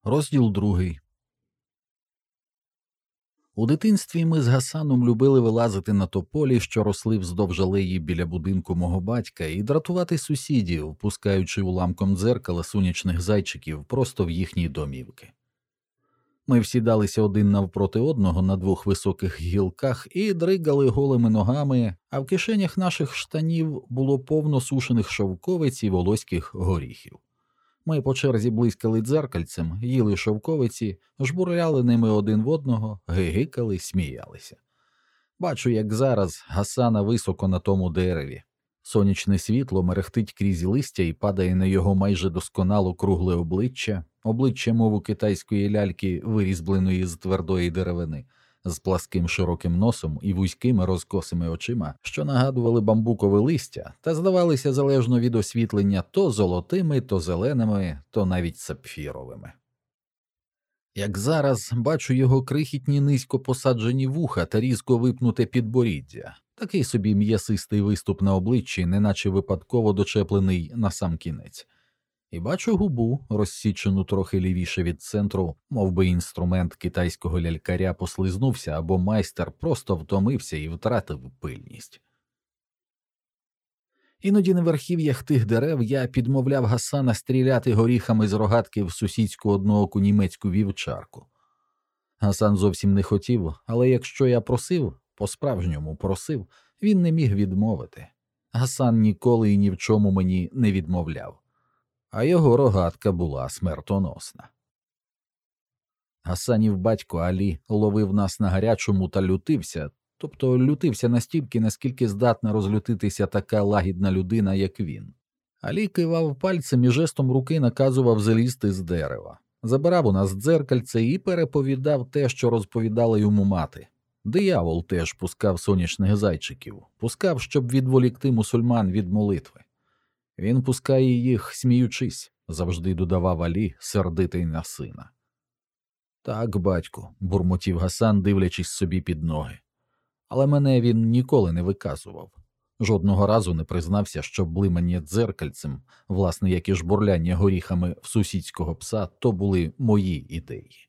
Розділ 2. У дитинстві ми з Гасаном любили вилазити на тополі, що росли вздовж алеї біля будинку мого батька, і дратувати сусідів, пускаючи уламком дзеркала сонячних зайчиків просто в їхні домівки. Ми всідалися один навпроти одного на двох високих гілках і дригали голими ногами, а в кишенях наших штанів було повно сушених шовковиць і волоських горіхів. Ми по черзі блискали дзеркальцем, їли шовковиці, жбурляли ними один в одного, гигикали, сміялися. Бачу, як зараз Гасана високо на тому дереві. Сонячне світло мерехтить крізь листя і падає на його майже досконало кругле обличчя, мов у китайської ляльки, вирізбленої з твердої деревини, з пласким широким носом і вузькими розкосими очима, що нагадували бамбукове листя та здавалися залежно від освітлення то золотими, то зеленими, то навіть сапфіровими. Як зараз бачу його крихітні низько посаджені вуха та різко випнуте підборіддя, такий собі м'ясистий виступ на обличчі, неначе випадково дочеплений на сам кінець. І бачу губу, розсічену трохи лівіше від центру, мов би інструмент китайського лялькаря послизнувся або майстер просто втомився і втратив пильність. Іноді на верхів'ях тих дерев я підмовляв Гасана стріляти горіхами з рогатки в сусідську однооку німецьку вівчарку. Гасан зовсім не хотів, але якщо я просив, по-справжньому просив, він не міг відмовити. Гасан ніколи і ні в чому мені не відмовляв. А його рогатка була смертоносна. Гасанів батько Алі ловив нас на гарячому та лютився, тобто лютився настільки, наскільки здатна розлютитися така лагідна людина, як він. Алі кивав пальцем і жестом руки наказував залізти з дерева. Забирав у нас дзеркальце і переповідав те, що розповідала йому мати. Диявол теж пускав сонячних зайчиків, пускав, щоб відволікти мусульман від молитви. Він пускає їх, сміючись, завжди додавав Алі, сердитий на сина. Так, батьку, бурмотів Гасан, дивлячись собі під ноги. Але мене він ніколи не виказував. Жодного разу не признався, що блимання дзеркальцем, власне, як і жбурляння горіхами в сусідського пса, то були мої ідеї.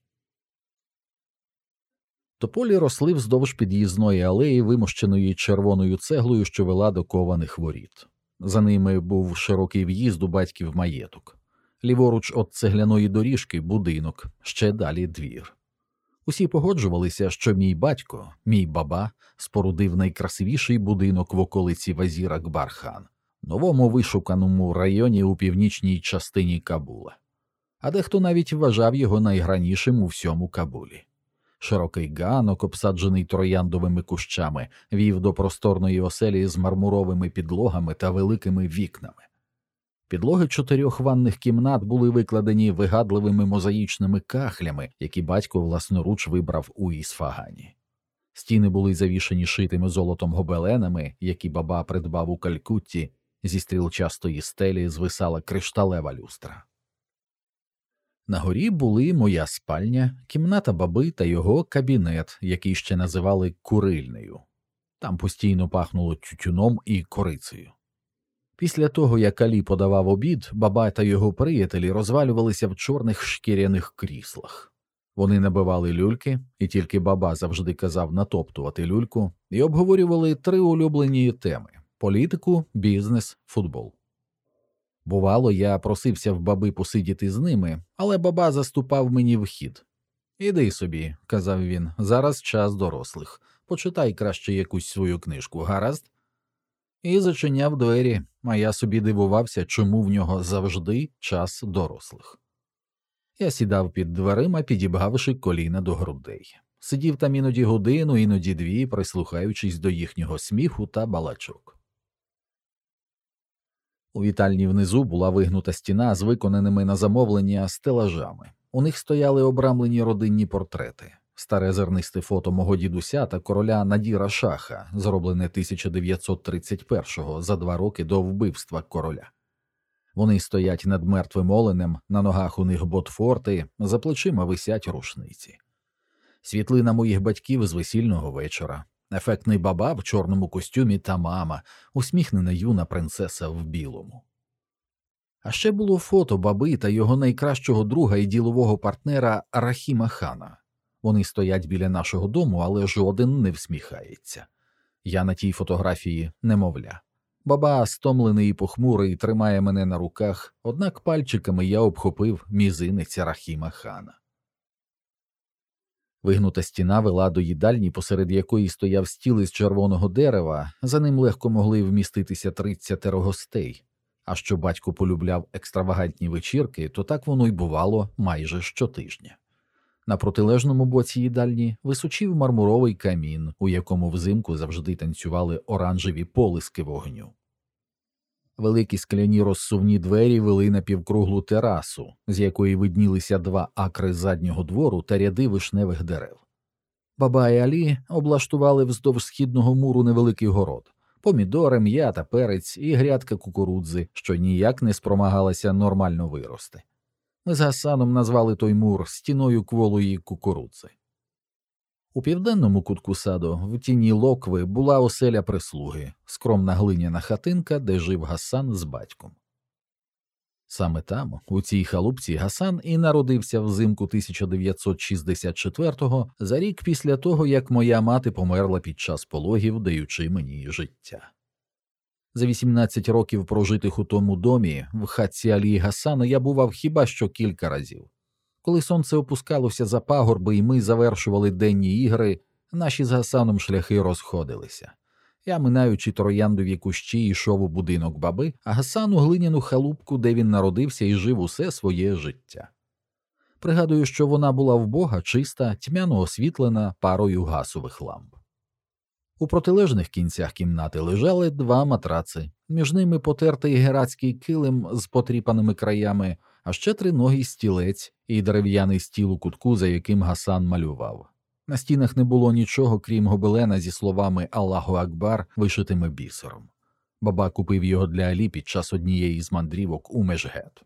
Тополі росли вздовж під'їзної алеї, вимощеної червоною цеглою, що вела до кованих воріт. За ними був широкий в'їзд у батьків маєток. Ліворуч від цегляної доріжки – будинок, ще далі – двір. Усі погоджувалися, що мій батько, мій баба, спорудив найкрасивіший будинок в околиці Вазір Акбар-хан, новому вишуканому районі у північній частині Кабула. А дехто навіть вважав його найгранішим у всьому Кабулі. Широкий ганок, обсаджений трояндовими кущами, вів до просторної оселі з мармуровими підлогами та великими вікнами. Підлоги 4 ванних кімнат були викладені вигадливими мозаїчними кахлями, які батько власноруч вибрав у Ісфагані. Стіни були завішані шитими золотом гобеленами, які баба придбав у Калькутті, зі стрілчастої стелі звисала кришталева люстра. На горі були моя спальня, кімната баби та його кабінет, який ще називали курильнею. Там постійно пахнуло тютюном і корицею. Після того, як Алі подавав обід, баба та його приятелі розвалювалися в чорних шкіряних кріслах. Вони набивали люльки, і тільки баба завжди казав натоптувати люльку, і обговорювали 3 улюблені теми – політику, бізнес, футбол. Бувало, я просився в баби посидіти з ними, але баба заступав мені в хід. «Іди собі», – казав він, – «зараз час дорослих. Почитай краще якусь свою книжку, гаразд?» І зачиняв двері, а я собі дивувався, чому в нього завжди час дорослих. Я сідав під дверима, підібгавши коліна до грудей. Сидів там іноді годину, іноді 2, прислухаючись до їхнього сміху та балачок. У вітальні внизу була вигнута стіна з виконаними на замовлення стелажами. У них стояли обрамлені родинні портрети. Старе зернисте фото мого дідуся та короля Надіра Шаха, зроблене 1931-го, за 2 роки до вбивства короля. Вони стоять над мертвим оленем, на ногах у них ботфорти, за плечима висять рушниці. Світлина моїх батьків з весільного вечора. Ефектний баба в чорному костюмі та мама, усміхнена юна принцеса в білому. А ще було фото баби та його найкращого друга і ділового партнера Рахіма Хана. Вони стоять біля нашого дому, але жоден не всміхається. Я на тій фотографії немовля. Баба, стомлений і похмурий, тримає мене на руках, однак пальчиками я обхопив мізинець Рахіма Хана. Вигнута стіна вела до їдальні, посеред якої стояв стіл із червоного дерева, за ним легко могли вміститися 30 гостей. А що батько полюбляв екстравагантні вечірки, то так воно й бувало майже щотижня. На протилежному боці їдальні височив мармуровий камін, у якому взимку завжди танцювали оранжеві полиски вогню. Великі скляні розсувні двері вели на півкруглу терасу, з якої виднілися 2 акри заднього двору та ряди вишневих дерев. Баба і Алі облаштували вздовж східного муру невеликий город. Помідори, м'ята, перець і грядка кукурудзи, що ніяк не спромагалася нормально вирости. Ми з Гасаном назвали той мур стіною кволої кукурудзи. У південному кутку саду, в тіні локви, була оселя прислуги, скромна глиняна хатинка, де жив Гасан з батьком. Саме там, у цій халупці, Гасан і народився взимку 1964-го, за рік після того, як моя мати померла під час пологів, даючи мені життя. За 18 років прожитих у тому домі, в хатці Алі і Гасана, я бував хіба що кілька разів. Коли сонце опускалося за пагорби і ми завершували денні ігри, наші з Гасаном шляхи розходилися. Я, минаючи трояндові кущі, йшов у будинок баби, а Гасан у глиняну халупку, де він народився і жив усе своє життя. Пригадую, що вона була вбога, чиста, тьмяно освітлена парою гасових ламп. У протилежних кінцях кімнати лежали 2 матраци, між ними потертий герацький килим з потріпаними краями, а ще 3-ногий стілець і дерев'яний стіл у кутку, за яким Гасан малював. На стінах не було нічого, крім гобелена зі словами «Аллаху Акбар», вишитими бісером. Баба купив його для Алі під час однієї з мандрівок у Межгет.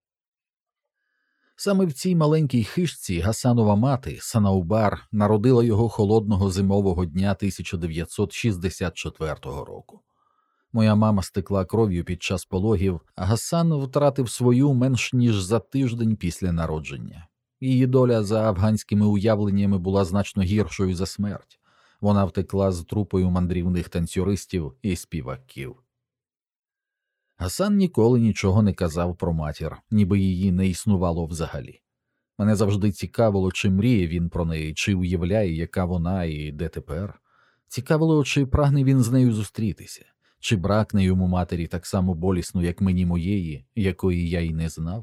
Саме в цій маленькій хижці Гасанова мати, Санаубар, народила його холодного зимового дня 1964 року. Моя мама стекла кров'ю під час пологів, а Гасан втратив свою менш ніж за тиждень після народження. Її доля, за афганськими уявленнями, була значно гіршою за смерть. Вона втекла з трупою мандрівних танцюристів і співаків. Гасан ніколи нічого не казав про матір, ніби її не існувало взагалі. Мене завжди цікавило, чи мріє він про неї, чи уявляє, яка вона і де тепер. Цікавило, чи прагне він з нею зустрітися, чи бракне йому матері так само болісно, як мені моєї, якої я й не знав.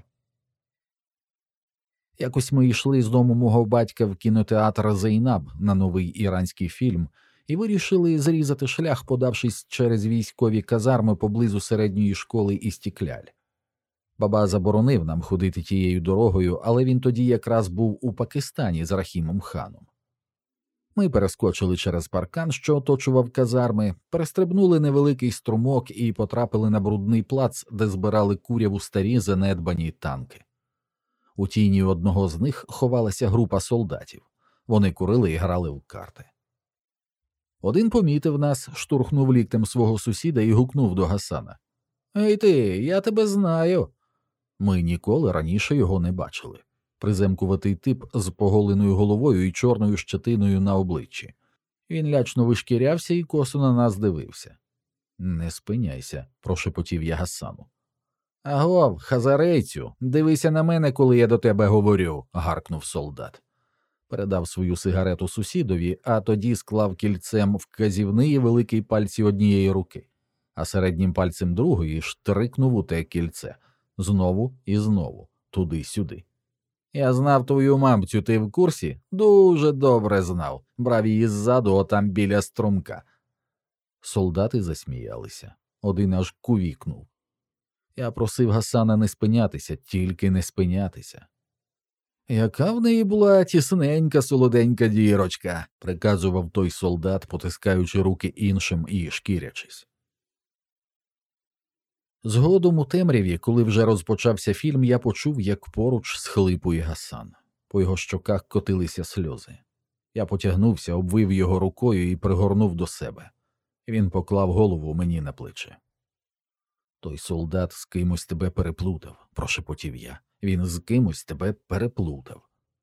Якось ми йшли з дому мого батька в кінотеатр «Зейнаб» на новий іранський фільм і вирішили зрізати шлях, подавшись через військові казарми поблизу середньої школи Істікляль. Баба заборонив нам ходити тією дорогою, але він тоді якраз був у Пакистані з Рахімом Ханом. Ми перескочили через паркан, що оточував казарми, перестрибнули невеликий струмок і потрапили на брудний плац, де збирали куряву старі занедбані танки. У тіні одного з них ховалася група солдатів. Вони курили і грали в карти. Один помітив нас, штурхнув ліктем свого сусіда і гукнув до Гасана: «Ей ти, я тебе знаю!» Ми ніколи раніше його не бачили. Приземкуватий тип з поголеною головою і чорною щетиною на обличчі. Він лячно вишкірявся і косо на нас дивився. «Не спиняйся», – прошепотів я Гасану. «Агов, хазарейцю, дивися на мене, коли я до тебе говорю», – гаркнув солдат. Передав свою сигарету сусідові, а тоді склав кільцем вказівний і великий пальці однієї руки, а середнім пальцем другої штрикнув у те кільце. Знову і знову, туди-сюди. «Я знав твою мамцю, ти в курсі?» «Дуже добре знав. Брав її ззаду, отам біля струмка». Солдати засміялися. Один аж кувікнув. Я просив Гасана не спинятися, тільки не спинятися. «Яка в неї була тісненька, солоденька дірочка», – приказував той солдат, потискаючи руки іншим і шкірячись. Згодом у темряві, коли вже розпочався фільм, я почув, як поруч схлипує Гасан. По його щоках котилися сльози. Я потягнувся, обвив його рукою і пригорнув до себе. Він поклав голову мені на плече. Той солдат з кимось тебе переплутав, прошепотів я. Він з кимось тебе переплутав.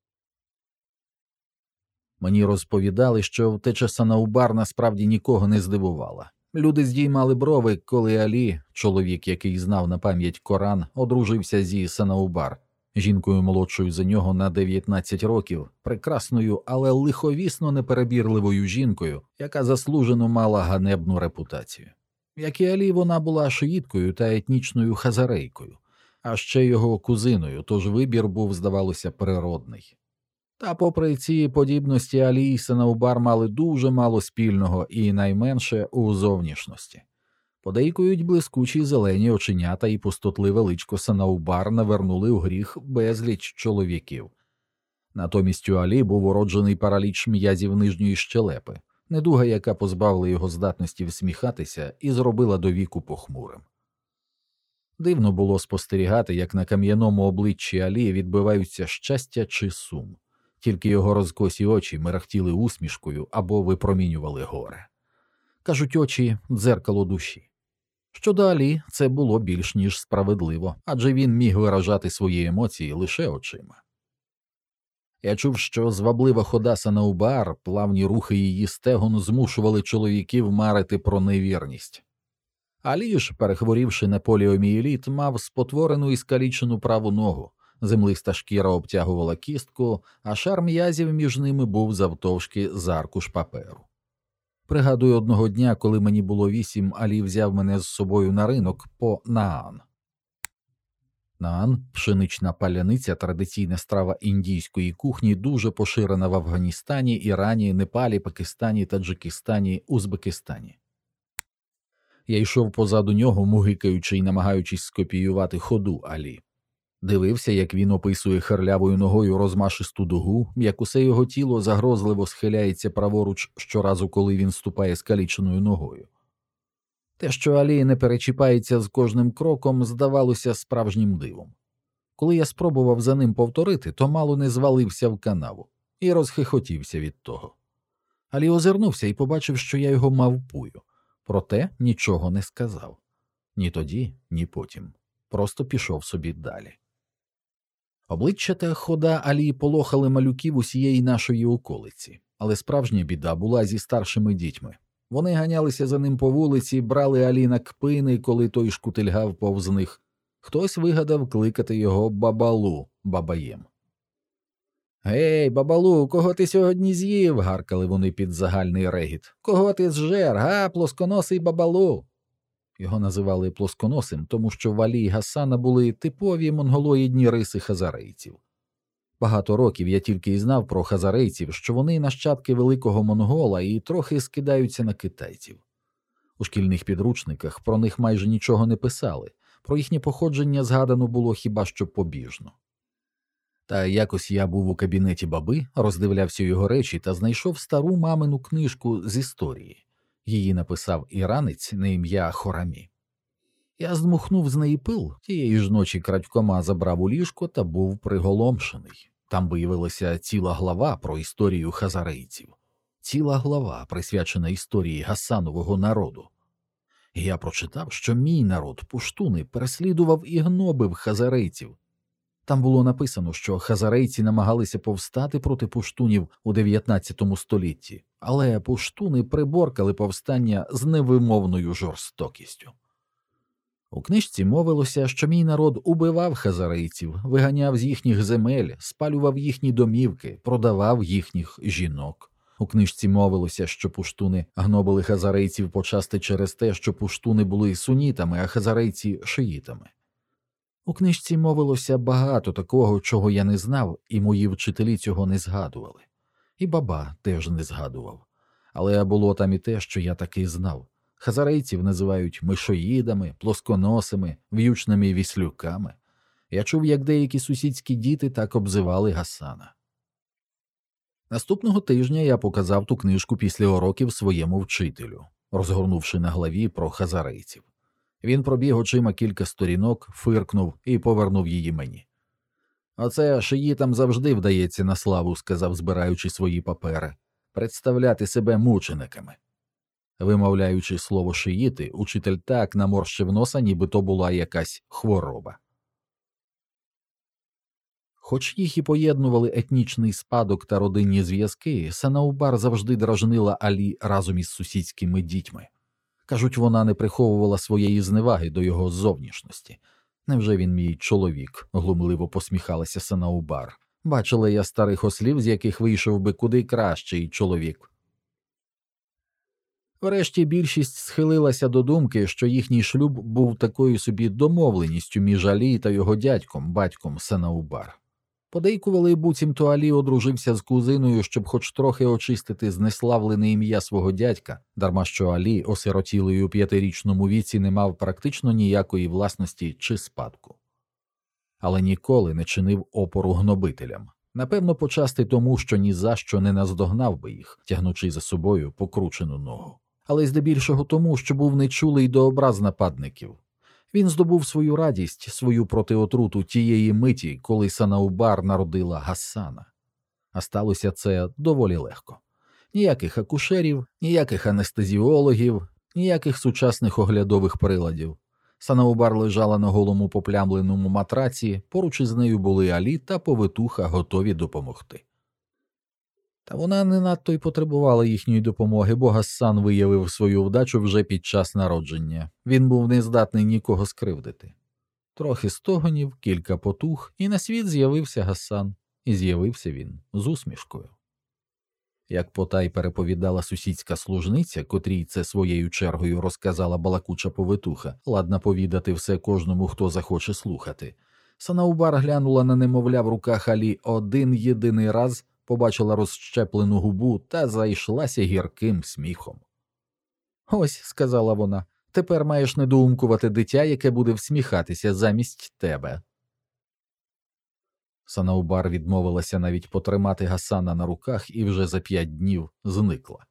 Мені розповідали, що втеча Санаубар насправді нікого не здивувала. Люди здіймали брови, коли Алі, чоловік, який знав на пам'ять Коран, одружився зі Санаубар, жінкою молодшою за нього на 19 років, прекрасною, але лиховісно неперебірливою жінкою, яка заслужено мала ганебну репутацію. Як і Алі, вона була шиїткою та етнічною хазарейкою, а ще його кузиною, тож вибір був, здавалося, природний. Та попри ці подібності, Алі і Санаубар мали дуже мало спільного і найменше у зовнішності. Подейкують блискучі зелені оченята і пустотливе личко Санаубар навернули у гріх безліч чоловіків. Натомість у Алі був уроджений параліч м'язів нижньої щелепи, недуга, яка позбавила його здатності всміхатися і зробила до віку похмурим. Дивно було спостерігати, як на кам'яному обличчі Алі відбиваються щастя чи сум. Тільки його розкосі очі мерехтіли усмішкою або випромінювали горе. Кажуть, очі – дзеркало душі. Щодо Алі, це було більш ніж справедливо, адже він міг виражати свої емоції лише очима. Я чув, що зваблива хода Санаубар, плавні рухи її стегон змушували чоловіків марити про невірність. Алі ж, перехворівши на поліомієліт, мав спотворену і скалічену праву ногу, землиста шкіра обтягувала кістку, а шар м'язів між ними був завтовшки з аркуш паперу. Пригадую, одного дня, коли мені було 8, Алі взяв мене з собою на ринок по наан. Наан – пшенична паляниця, традиційна страва індійської кухні, дуже поширена в Афганістані, Ірані, Непалі, Пакистані, Таджикистані, Узбекистані. Я йшов позаду нього, мугикаючи і намагаючись скопіювати ходу Алі. Дивився, як він описує харлявою ногою розмашисту дугу, як усе його тіло загрозливо схиляється праворуч щоразу, коли він ступає скаліченою ногою. Те, що Алі не перечіпається з кожним кроком, здавалося справжнім дивом. Коли я спробував за ним повторити, то мало не звалився в канаву і розхихотівся від того. Алі озирнувся і побачив, що я його мавпую, проте нічого не сказав. Ні тоді, ні потім. Просто пішов собі далі. Обличчя та хода Алі полохали малюків усієї нашої околиці, але справжня біда була зі старшими дітьми. Вони ганялися за ним по вулиці, брали Алі на кпини, коли той шкутильгав повз них. Хтось вигадав кликати його Бабалу, бабаєм. «Гей, Бабалу, кого ти сьогодні з'їв?» – гаркали вони під загальний регіт. «Кого ти зжер, га, плосконосий Бабалу?» Його називали плосконосим, тому що в Алі й Гасана були типові монголоїдні риси хазарейців. Багато років я тільки й знав про хазарейців, що вони нащадки великого монгола і трохи скидаються на китайців. У шкільних підручниках про них майже нічого не писали, про їхнє походження згадано було хіба що побіжно. Та якось я був у кабінеті баби, роздивлявся його речі та знайшов стару мамину книжку з історії. Її написав іранець на ім'я Хорамі. Я здмухнув з неї пил, тієї ж ночі крадькома забрав у ліжко та був приголомшений. Там виявилася ціла глава про історію хазарейців. Ціла глава, присвячена історії Гасанового народу. І я прочитав, що мій народ, пуштуни, переслідував і гнобив хазарейців. Там було написано, що хазарейці намагалися повстати проти пуштунів у 19 столітті, але пуштуни приборкали повстання з невимовною жорстокістю. У книжці мовилося, що мій народ убивав хазарейців, виганяв з їхніх земель, спалював їхні домівки, продавав їхніх жінок. У книжці мовилося, що пуштуни гнобили хазарейців почасти через те, що пуштуни були сунітами, а хазарейці – шиїтами. У книжці мовилося багато такого, чого я не знав, і мої вчителі цього не згадували. І баба теж не згадував. Але було там і те, що я таки знав. Хазарейців називають мишоїдами, плосконосими, в'ючними віслюками. Я чув, як деякі сусідські діти так обзивали Гасана. Наступного тижня я показав ту книжку після уроків своєму вчителю, розгорнувши на главі про хазарейців. Він пробіг очима кілька сторінок, фиркнув і повернув її мені. «Оце шиїтам завжди вдається на славу», – сказав, збираючи свої папери, – «представляти себе мучениками». Вимовляючи слово «шиїти», учитель так наморщив носа, ніби то була якась хвороба. Хоч їх і поєднували етнічний спадок та родинні зв'язки, Санаубар завжди дражнила Алі разом із сусідськими дітьми. Кажуть, вона не приховувала своєї зневаги до його зовнішності. «Невже він мій чоловік?» – глумливо посміхалася Санаубар. «Бачила я старих ослів, з яких вийшов би куди кращий чоловік». Врешті більшість схилилася до думки, що їхній шлюб був такою собі домовленістю між Алі та його дядьком, батьком Санаубар. Подейкували, буцімто Алі одружився з кузиною, щоб хоч трохи очистити знеславлене ім'я свого дядька, дарма що Алі, осиротілий у 5-річному віці, не мав практично ніякої власності чи спадку. Але ніколи не чинив опору гнобителям. Напевно, почасти тому, що ні за що не наздогнав би їх, тягнучи за собою покручену ногу. Але здебільшого тому, що був нечулий до образ нападників. Він здобув свою радість, свою протиотруту тієї миті, коли Санаубар народила Гасана. А сталося це доволі легко. Ніяких акушерів, ніяких анестезіологів, ніяких сучасних оглядових приладів. Санаубар лежала на голому поплямленому матраці, поруч із нею були Алі та повитуха, готові допомогти. Та вона не надто й потребувала їхньої допомоги, бо Гассан виявив свою вдачу вже під час народження. Він був нездатний нікого скривдити. Трохи стогонів, кілька потух, і на світ з'явився Гассан. І з'явився він з усмішкою. Як потай переповідала сусідська служниця, котрій це своєю чергою розказала балакуча повитуха, ладна повідати все кожному, хто захоче слухати, Санаубар глянула на немовля в руках Алі один єдиний раз, побачила розщеплену губу та зайшлася гірким сміхом. «Ось», – сказала вона, – «тепер маєш недоумкувати дитя, яке буде всміхатися замість тебе». Санаубар відмовилася навіть потримати Гасана на руках і вже за 5 днів зникла.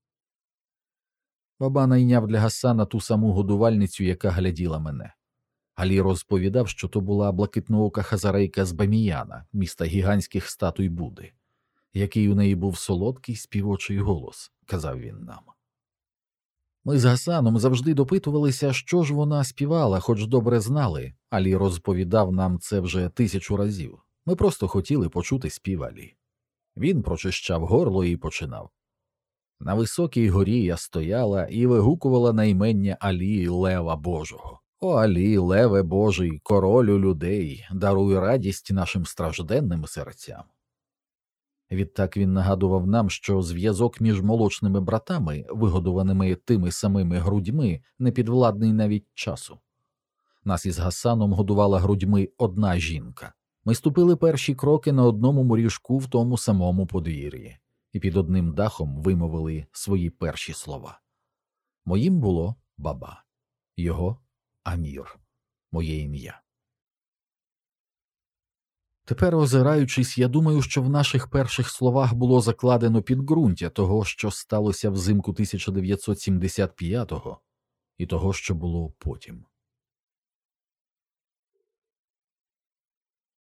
Баба найняв для Гасана ту саму годувальницю, яка гляділа мене. Алі розповідав, що то була блакитноока хазарейка з Баміяна, міста гігантських статуй Будди. Який у неї був солодкий співочий голос, казав він нам. Ми з Гасаном завжди допитувалися, що ж вона співала, хоч добре знали. Алі розповідав нам це вже 1000 разів. Ми просто хотіли почути спів Алі. Він прочищав горло і починав. На високій горі я стояла і вигукувала на імення Алі, Лева Божого. О, Алі, Леве Божий, королю людей, даруй радість нашим стражденним серцям. Відтак він нагадував нам, що зв'язок між молочними братами, вигодованими тими самими грудьми, не підвладний навіть часу. Нас із Гасаном годувала грудьми одна жінка. Ми ступили перші кроки на одному моріжку в тому самому подвір'ї і під одним дахом вимовили свої перші слова. Моїм було баба, його Амір, моє ім'я. Тепер, озираючись, я думаю, що в наших перших словах було закладено підґрунтя того, що сталося взимку 1975-го, і того, що було потім.